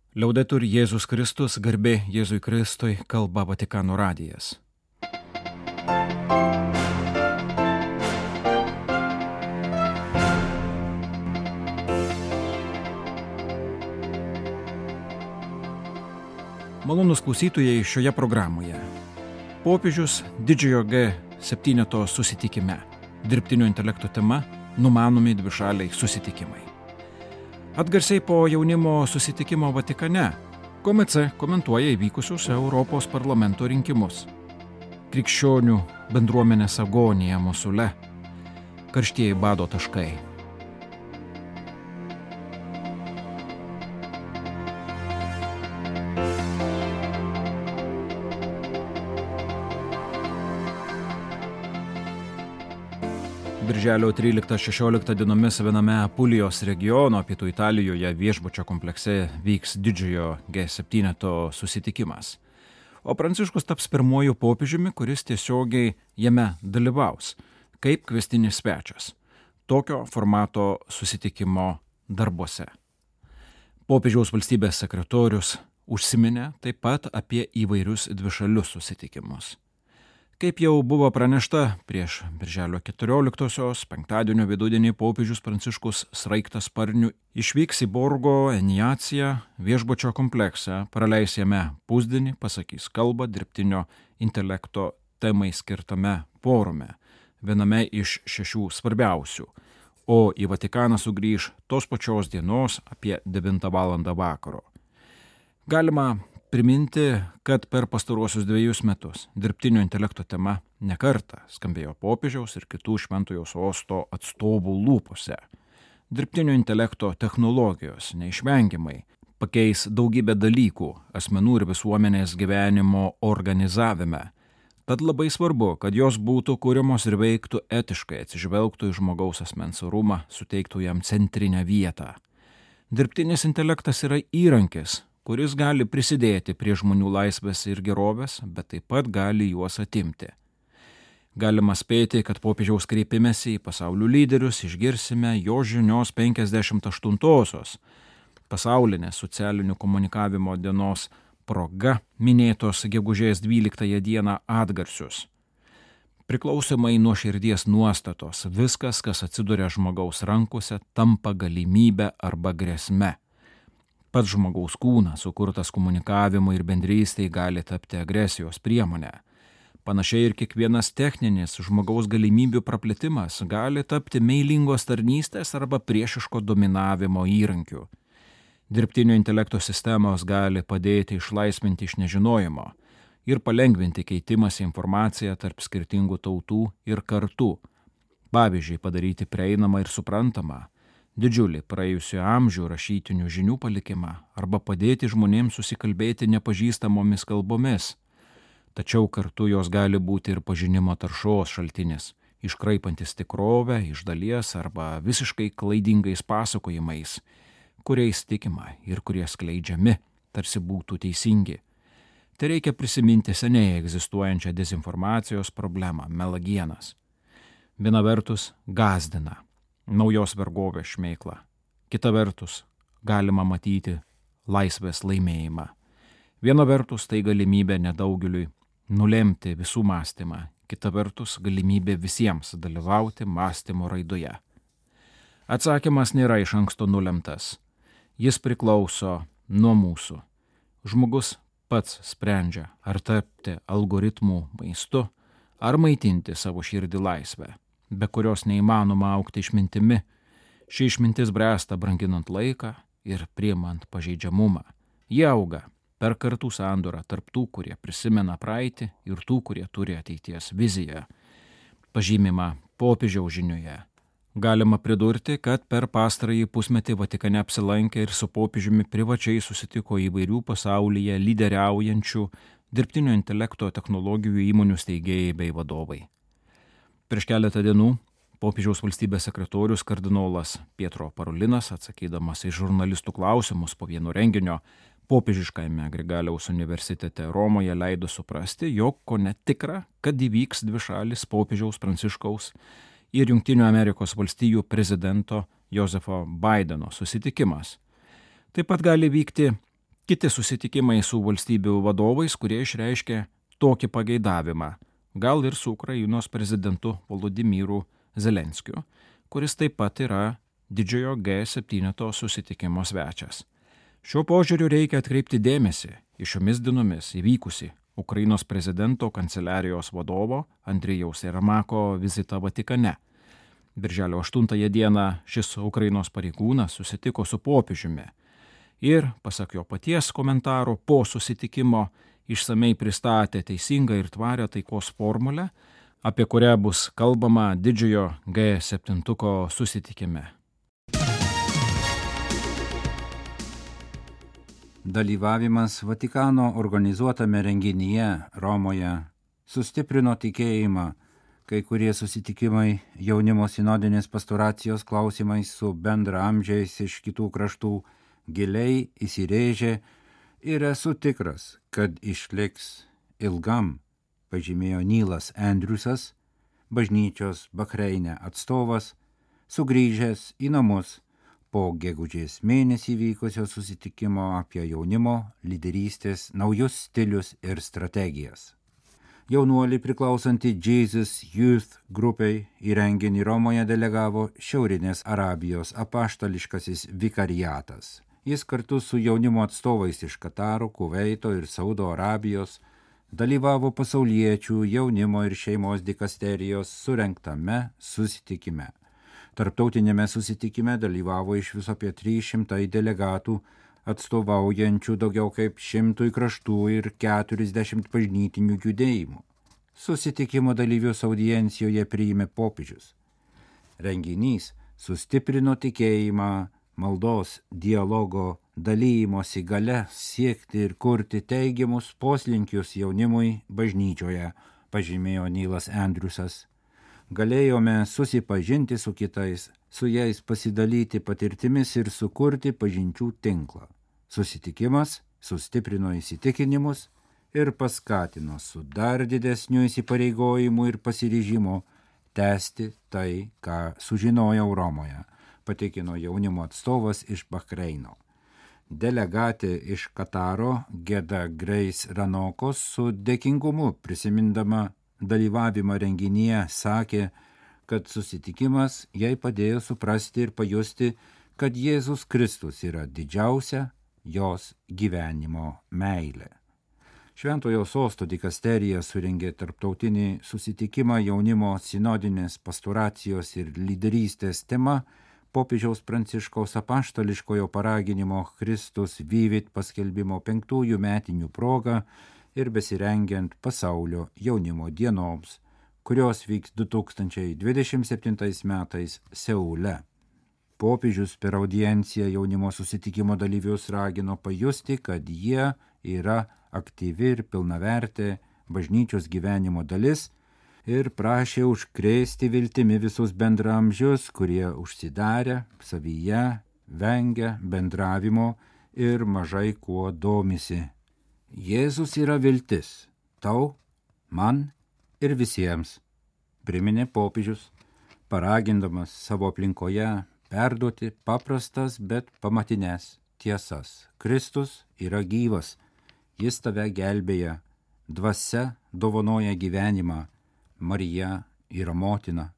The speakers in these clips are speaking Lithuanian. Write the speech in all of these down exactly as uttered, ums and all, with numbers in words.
Liaudetur Jėzus Kristus, garbė Jėzui Kristui, kalba Vatikano radijas. Malonūs klausytojai šioje programoje. Popiežius didžiojo G septyneto susitikime. Dirbtinio intelekto tema – numanomi dvišaliai susitikimai. Atgarsiai po jaunimo susitikimo Vatikane K M C komentuoja įvykusius Europos parlamento rinkimus. Krikščionių bendruomenės agonija Mosule. Karštieji bado taškai. Birželio tryliktą šešioliktą dienomis viename Apulijos regiono pietų Italijoje viešbučio komplekse vyks didžiojo G septyneto susitikimas. O Pranciškus taps pirmuoju popiežiumi, kuris tiesiogiai jame dalyvaus, kaip kviestinis svečias, tokio formato susitikimo darbuose. Popiežiaus valstybės sekretorius užsiminė taip pat apie įvairius dvišalius susitikimus. Kaip jau buvo pranešta, prieš birželio keturioliktosios penktadienio vidudienį popiežius Pranciškus sraigtasparniu išvyks į Borgo Eniaciją viešbučio kompleksą, praleis jame pusdienį, pasakys kalbą dirbtinio intelekto temai skirtame forume, viename iš šešių svarbiausių, o į Vatikaną sugrįž tos pačios dienos apie devintą valandą vakaro. Galima priminti, kad per pastaruosius dviejus metus dirbtinio intelekto tema nekartą skambėjo popiežiaus ir kitų šventojo sosto atstovų lūpose. Dirbtinio intelekto technologijos neišvengiamai pakeis daugybę dalykų asmenų ir visuomenės gyvenimo organizavime. Tad labai svarbu, kad jos būtų kuriamos ir veiktų etiškai, atsižvelgtų į žmogaus asmens orumą, suteiktų jam centrinę vietą. Dirbtinis intelektas yra įrankis, kuris gali prisidėti prie žmonių laisvės ir gerovės, bet taip pat gali juos atimti. Galima spėti, kad popiežiaus kreipimesi į pasaulio lyderius išgirsime jo žinios penkiasdešimt aštuntosios pasaulinės socialinių komunikavimo dienos proga minėtos gegužės dvyliktąją dieną atgarsius. Priklausomai nuo širdies nuostatos, viskas, kas atsiduria žmogaus rankose, tampa galimybė arba grėsme. Pats žmogaus kūnas, sukurtas komunikavimui ir bendrystei, gali tapti agresijos priemonė. Panašiai ir kiekvienas techninis žmogaus galimybių praplėtimas gali tapti meilingos tarnystės arba priešiško dominavimo įrankiu. Dirbtinio intelekto sistemos gali padėti išlaisvinti iš nežinojimo ir palengvinti keitimąsi informaciją tarp skirtingų tautų ir kartų. Pavyzdžiui, padaryti prieinamą ir suprantamą didžiulį praėjusio amžių rašytinių žinių palikimą arba padėti žmonėms susikalbėti nepažįstamomis kalbomis. Tačiau kartu jos gali būti ir pažinimo taršos šaltinis, iškraipantis tikrovę iš dalies arba visiškai klaidingais pasakojimais, kuriais tikima ir kurie skleidžiami, tarsi būtų teisingi. Tai reikia prisiminti seniai egzistuojančią dezinformacijos problemą, melagienas. Viena vertus gąsdina naujos vergovės šmėklą. Kita vertus, galima matyti laisvės laimėjimą. Viena vertus, tai galimybė nedaugeliui nulemti visų mąstymą. Kita vertus, galimybė visiems dalyvauti mąstymo raidoje. Atsakymas nėra iš anksto nulemtas. Jis priklauso nuo mūsų. Žmogus pats sprendžia, ar tapti algoritmų maistu, ar maitinti savo širdį laisvę, be kurios neįmanoma augti išmintimi. Ši išmintis bręsta branginant laiką ir priimant pažeidžiamumą. Jie auga per kartų sandorą tarp tų, kurie prisimena praeitį, ir tų, kurie turi ateities viziją. Pažymima popiežiaus žinioje. Galima pridurti, kad per pastarąjį pusmetį Vatikane apsilankė ir su popiežiumi privačiai susitiko įvairių pasaulyje lyderiaujančių dirbtinio intelekto technologijų įmonių steigėjai bei vadovai. Prieš keletą dienų popiežiaus valstybės sekretorius kardinolas Pietro Parolinas, atsakydamas į žurnalistų klausimus po vieno renginio popiežiškajame Grigaliaus universitete Romoje, leido suprasti, jog kone tikra, kad įvyks dvišalis popiežiaus Pranciškaus ir Jungtinių Amerikos valstijų prezidento Josefo Baideno susitikimas. Taip pat gali vykti kiti susitikimai su valstybių vadovais, kurie išreiškė tokį pageidavimą, gal ir su Ukrainos prezidentu Volodymyru Zelenskiu, kuris taip pat yra didžiojo G septyneto susitikimo svečias. Šiuo požiūriu reikia atkreipti dėmesį į šiomis dienomis įvykusi Ukrainos prezidento kanceliarijos vadovo Andrijaus Jermako vizitą Vatikane. Birželio aštuntąją dieną šis Ukrainos pareigūnas susitiko su popiežiumi ir, pasak jo paties komentaro, po susitikimo išsamei pristatė teisingą ir tvarią taikos formulę, apie kurią bus kalbama didžiojo G septynetuko susitikime. Dalyvavimas Vatikano organizuotame renginyje Romoje sustiprino tikėjimą, kai kurie susitikimai jaunimo sinodinės pastoracijos klausimais su bendraamžiais iš kitų kraštų giliai įsirėžė ir esu tikras, kad išliks ilgam, pažymėjo Nylas Andriusas, bažnyčios Bahreine atstovas, sugrįžęs į namus po gegužės mėnesį vykusio susitikimo apie jaunimo lyderystės naujus stilius ir strategijas. Jaunuoliai priklausanti Jesus Youth grupiai į renginį Romoje delegavo Šiaurinės Arabijos apaštališkasis vikariatas. Jis kartu su jaunimo atstovais iš Kataro, Kuveito ir Saudo Arabijos dalyvavo pasauliečių jaunimo ir šeimos dikasterijos surengtame susitikime. Tarptautinėme susitikime dalyvavo iš viso apie trys šimtai delegatų, atstovaujančių daugiau kaip šimtui kraštų ir keturiasdešimt bažnytinių judėjimų. Susitikimo dalyvius audiencijoje priėmė popiežius. Renginys sustiprino tikėjimą, maldos, dialogo, dalymosi gale siekti ir kurti teigiamus poslinkius jaunimui bažnyčioje, pažymėjo Nylas Andriusas. Galėjome susipažinti su kitais, su jais pasidalyti patirtimis ir sukurti pažinčių tinklą. Susitikimas sustiprino įsitikinimus ir paskatino su dar didesniu įsipareigojimu ir pasiryžimu tęsti tai, ką sužinojau Romoje, patikino jaunimo atstovas iš Bahreino. Delegatė iš Kataro Geda Grace Ranokos su dėkingumu prisimindama dalyvavimą renginyje sakė, kad susitikimas jai padėjo suprasti ir pajusti, kad Jėzus Kristus yra didžiausia jos gyvenimo meilė. Šventojo sosto dikasterija surengė tarptautinį susitikimą jaunimo sinodinės pastoracijos ir lyderystės tema popiežiaus Pranciškaus apaštališkojo paraginimo Kristus Vivit paskelbimo penktųjų metinių proga ir besirengiant pasaulio jaunimo dienoms, kurios vyks du tūkstančiai dvidešimt septintais metais Seule. Popiežius per audienciją jaunimo susitikimo dalyvius ragino pajusti, kad jie yra aktyvi ir pilnavertė bažnyčios gyvenimo dalis ir prašė užkrėsti viltimi visus bendraamžius, kurie užsidarę savyje, vengia bendravimo ir mažai kuo domisi. Jėzus yra viltis, tau, man ir visiems, priminė popiežius, paragindamas savo aplinkoje perduoti paprastas, bet pamatines tiesas. Kristus yra gyvas, jis tave gelbėja, dvasia dovanoja gyvenimą, Marija yra motina.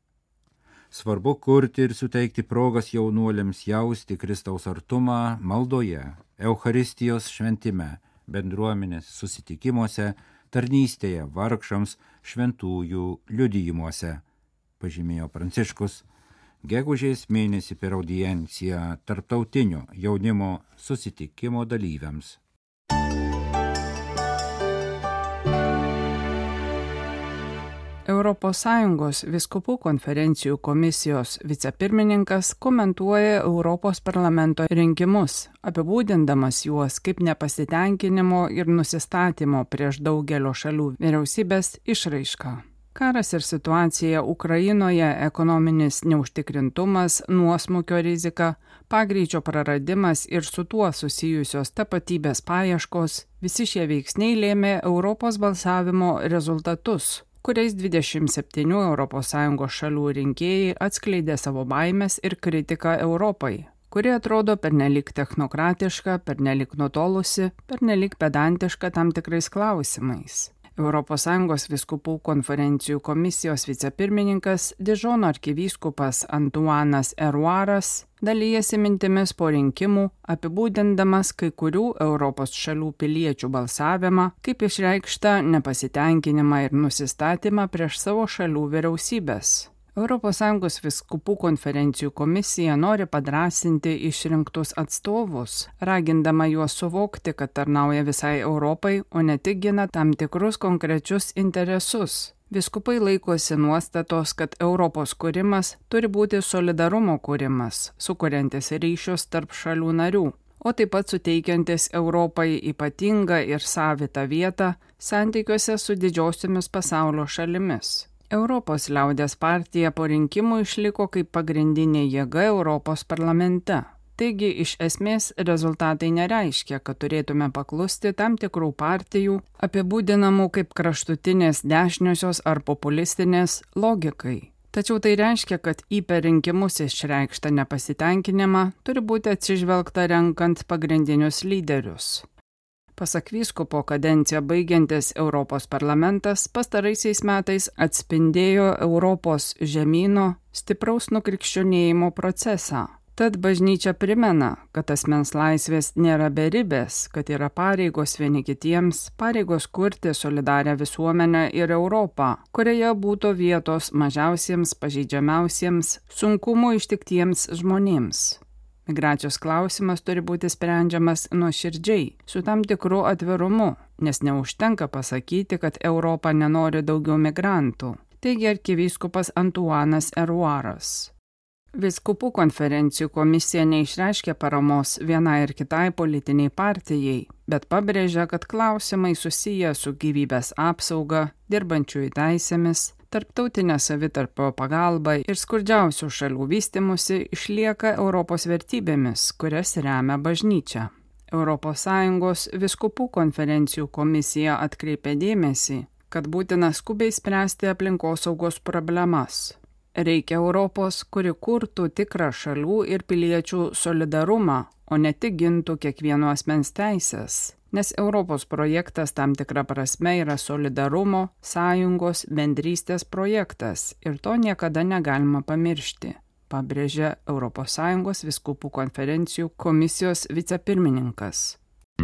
Svarbu kurti ir suteikti progas jaunuoliams jausti Kristaus artumą maldoje, Eucharistijos šventime, bendruomenės susitikimuose, tarnystėje vargšams, šventųjų liudijimuose, pažymėjo Pranciškus, gegužės mėnesį per audienciją tarptautinio jaunimo susitikimo dalyviams. Europos Sąjungos vyskupų konferencijų komisijos vicepirmininkas komentuoja Europos parlamento rinkimus, apibūdindamas juos kaip nepasitenkinimo ir nusistatymo prieš daugelio šalių vyriausybės išraišką. Karas ir situacija Ukrainoje, ekonominis neužtikrintumas, nuosmukio rizika, pagreičio praradimas ir su tuo susijusios tapatybės paieškos, visi šie veiksniai lėmė Europos balsavimo rezultatus, kuriais dvidešimt septynių Europos Sąjungos šalių rinkėjai atskleidė savo baimes ir kritiką Europai, kuri atrodo pernelyg technokratiška, pernelyg nutolusi, pernelyg pedantiška tam tikrais klausimais. Europos Sąjungos vyskupų konferencijų komisijos vicepirmininkas Dižono arkivyskupas Antuanas Eruaras dalyjasi mintimis po rinkimų, apibūdindamas kai kurių Europos šalių piliečių balsavimą kaip išreikštą nepasitenkinimą ir nusistatymą prieš savo šalių vyriausybės. Europos Sąjungos vyskupų konferencijų komisija nori padrąsinti išrinktus atstovus, ragindama juos suvokti, kad tarnauja visai Europai, o ne tik gina tam tikrus konkrečius interesus. Vyskupai laikosi nuostatos, kad Europos kūrimas turi būti solidarumo kūrimas, sukuriantis ryšius tarp šalių narių, o taip pat suteikiantis Europai ypatingą ir savitą vietą santykiuose su didžiosiomis pasaulio šalimis. Europos liaudės partija po rinkimų išliko kaip pagrindinė jėga Europos parlamente. Taigi, iš esmės, rezultatai nereiškia, kad turėtume paklusti tam tikrų partijų, apibūdinamų kaip kraštutinės dešiniosios ar populistinės logikai. Tačiau tai reiškia, kad į per rinkimus išreikštą nepasitenkinimą turi būti atsižvelgta renkant pagrindinius lyderius. Pasak vyskupo kadenciją baigiantis Europos parlamentas pastaraisiais metais atspindėjo Europos žemyno stipraus nukrikščionėjimo procesą. Tad bažnyčia primena, kad asmens laisvės nėra beribės, kad yra pareigos vieni kitiems, pareigos kurti solidarią visuomenę ir Europą, kurioje būtų vietos mažiausiems, pažeidžiamiausiems, sunkumų ištiktiems žmonėms. Migracijos klausimas turi būti sprendžiamas nuoširdžiai, su tam tikru atvirumu, nes neužtenka pasakyti, kad Europa nenori daugiau migrantų, teigė arkivyskupas Antuanas Eruaras. Vyskupų konferencijų komisija neišreiškė paramos vienai ir kitai politiniai partijai, bet pabrėžia, kad klausimai susiję su gyvybės apsauga, dirbančiųjų teisėmis, tarptautinė savitarpio pagalba ir skurdžiausių šalių vystimusi išlieka Europos vertybėmis, kurias remia bažnyčia. Europos Sąjungos vyskupų konferencijų komisija atkreipė dėmesį, kad būtina skubiai spręsti aplinkosaugos problemas. Reikia Europos, kuri kurtų tikrą šalių ir piliečių solidarumą, o ne tik gintų kiekvieno asmens teisės. Nes Europos projektas tam tikra prasme yra solidarumo, sąjungos, bendrystės projektas ir to niekada negalima pamiršti, pabrėžė Europos Sąjungos vyskupų konferencijų komisijos vicepirmininkas.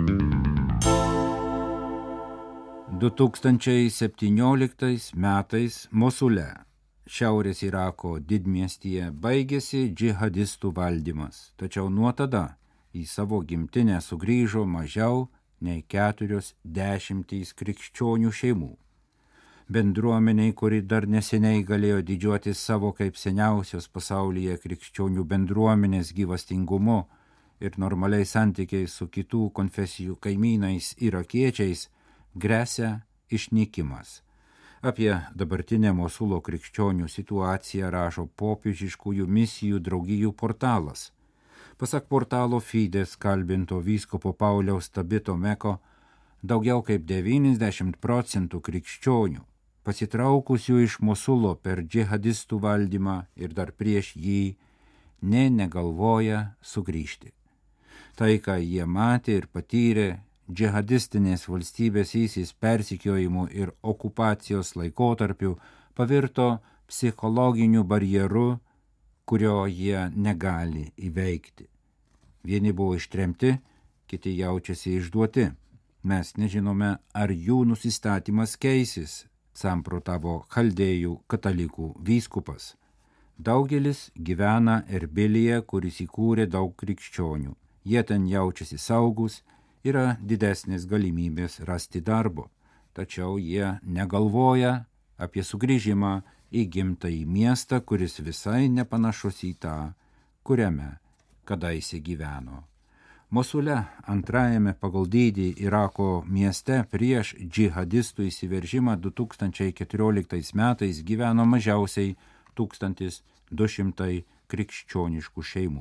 du tūkstančiai septynioliktais metais Mosule, Šiaurės Irako didmiestyje, baigėsi džihadistų valdymas, tačiau nuo tada į savo gimtinę sugrįžo mažiau nei keturios dešimtys krikščionių šeimų. Bendruomeniai, kuri dar neseniai galėjo didžiuotis savo kaip seniausios pasaulyje krikščionių bendruomenės gyvastingumu ir normaliais santykiais su kitų konfesijų kaimynais irakiečiais, gresia išnykimas. Apie dabartinę Mosulo krikščionių situaciją rašo popiežiškųjų misijų draugijų portalas. Pasak portalo Fides kalbinto vyskupo Pauliaus Tabito Meko, daugiau kaip devyniasdešimt procentų krikščionių, pasitraukusių iš Mosulo per džihadistų valdymą ir dar prieš jį, nė negalvoja sugrįžti. Tai, ką jie matė ir patyrė džihadistinės valstybės įsis persekiojimų ir okupacijos laikotarpiu, pavirto psichologiniu barjeru, kurio jie negali įveikti. Vieni buvo ištremti, kiti jaučiasi išduoti. Mes nežinome, ar jų nusistatymas keisis, samprotavo chaldėjų katalikų vyskupas. Daugelis gyvena Erbilyje, kuris įkūrė daug krikščionių. Jie ten jaučiasi saugus, yra didesnės galimybės rasti darbo. Tačiau jie negalvoja apie sugrįžimą į gimtąjį miestą, kuris visai nepanašus į tą, kuriame kadaise gyveno. Mosule, antrajame pagal dydį Irako mieste, prieš džihadistų įsiveržimą du tūkstančiai keturioliktais metais gyveno mažiausiai tūkstantis du šimtai krikščioniškų šeimų.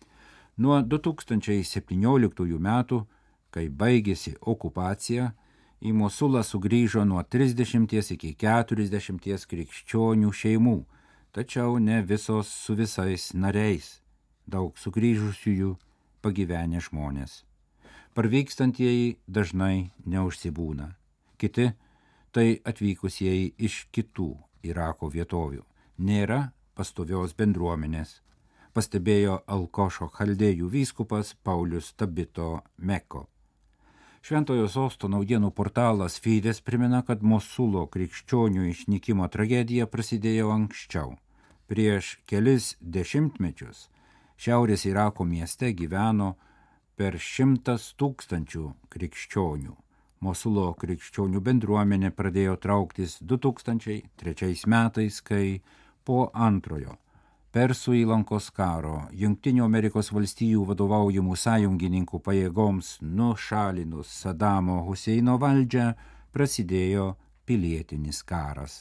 Nuo du tūkstančiai septynioliktųjų metų, kai baigėsi okupacija, į Mosulą sugrįžo nuo trisdešimties iki keturiasdešimties krikščionių šeimų, tačiau ne visos su visais nariais. daug sugrįžusiųjų pagyvenę žmonės. Parvykstantieji dažnai neužsibūna. Kiti tai atvykusieji iš kitų Irako vietovių. Nėra pastovios bendruomenės, pastebėjo Alkošo chaldėjų vyskupas Paulius Tabito Meko. Šventojo sosto naujienų portalas Fides primena, kad Mosulo krikščionių išnykimo tragedija prasidėjo anksčiau. Prieš kelis dešimtmečius šiaurės Irako mieste gyveno per šimtas tūkstančių krikščionių. Mosulo krikščionių bendruomenė pradėjo trauktis du tūkstančiai trečiais metais, kai po antrojo Persų įlankos karo Jungtinių Amerikos valstijų vadovaujamų sąjungininkų pajėgoms nušalinus Sadamo Huseino valdžią prasidėjo pilietinis karas.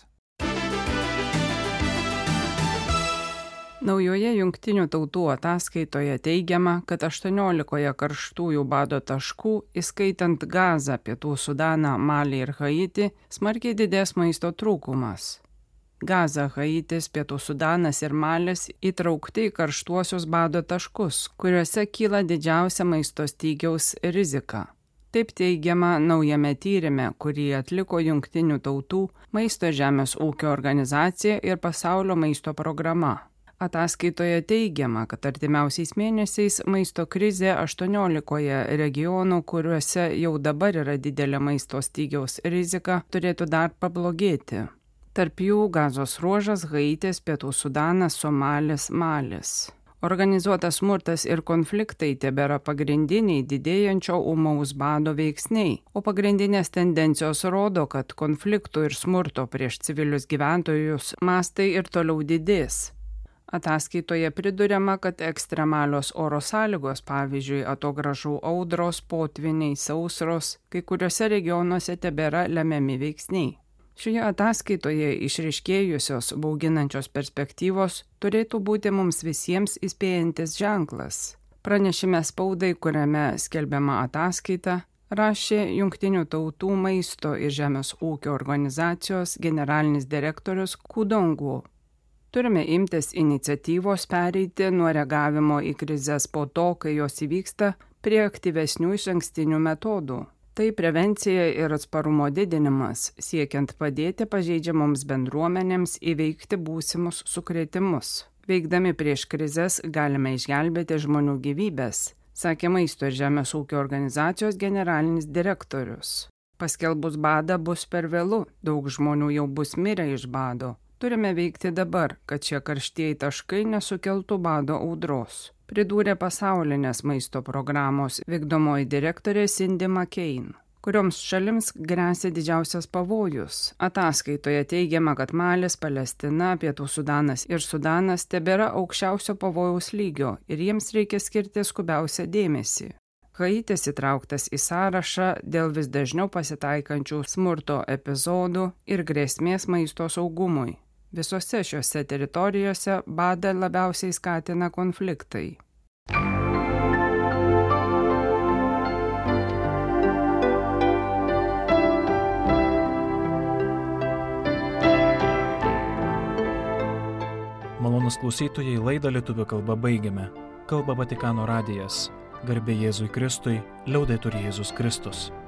Naujoje Jungtinių tautų ataskaitoje teigiama, kad aštuoniolikoje karštųjų bado taškų, įskaitant Gazą, Pietų Sudaną, Malį ir Haitį, smarkiai didės maisto trūkumas. Gaza, Haitis, Pietų Sudanas ir Malis įtraukti į karštuosius bado taškus, kuriuose kyla didžiausia maisto stygiaus rizika. Taip teigiama naujame tyrime, kurį atliko Jungtinių tautų maisto žemės ūkio organizacija ir pasaulio maisto programa. Ataskaitoje teigiama, kad artimiausiais mėnesiais maisto krizė aštuoniolikoje regionų, kuriuose jau dabar yra didelė maisto stygiaus rizika, turėtų dar pablogėti. Tarp jų Gazos ruožas, Haitis, Pietų Sudanas, Somalis, Malis. Organizuotas smurtas ir konfliktai tebėra pagrindiniai didėjančio ūmaus bado veiksniai, o pagrindinės tendencijos rodo, kad konfliktų ir smurto prieš civilius gyventojus mastai ir toliau didės. Ataskaitoje priduriama, kad ekstremalios oro sąlygos, pavyzdžiui, atogražų audros, potviniai, sausros, kai kuriuose regionuose tebėra lemiami veiksniai. Šioje ataskaitoje išryškėjusios bauginančios perspektyvos turėtų būti mums visiems įspėjantis ženklas. Pranešime spaudai, kuriame skelbiama ataskaita, rašė Jungtinių tautų maisto ir žemės ūkio organizacijos generalinis direktorius Kudongu. Turime imtis iniciatyvos pereiti nuo reagavimo į krizes po to, kai jos įvyksta, prie aktyvesnių išankstinių metodų. Tai prevencija ir atsparumo didinimas, siekiant padėti pažeidžiamoms bendruomenėms įveikti būsimus sukrėtimus. Veikdami prieš krizes galime išgelbėti žmonių gyvybės, sakė Maisto ir žemės ūkio organizacijos generalinis direktorius. Paskelbus badą bus per vėlu, daug žmonių jau bus mirę iš bado. Turime veikti dabar, kad šie karštieji taškai nesukeltų bado audros, pridūrė pasaulinės maisto programos vykdomoji direktorė Cindy McCain, kurioms šalims gresia didžiausias pavojus. Ataskaitoje teigiama, kad Malis, Palestina, Pietų Sudanas ir Sudanas tebėra aukščiausio pavojaus lygio ir jiems reikia skirti skubiausią dėmesį. Haitis įtrauktas į sąrašą dėl vis dažniau pasitaikančių smurto epizodų ir grėsmės maisto saugumui. Visose šiose teritorijose badą labiausiai skatina konfliktai. Malonūs klausytojai, laidą lietuvių kalba baigiame. Kalba Vatikano radijas. Garbė Jėzui Kristui, liaudetur Jėzus Kristus.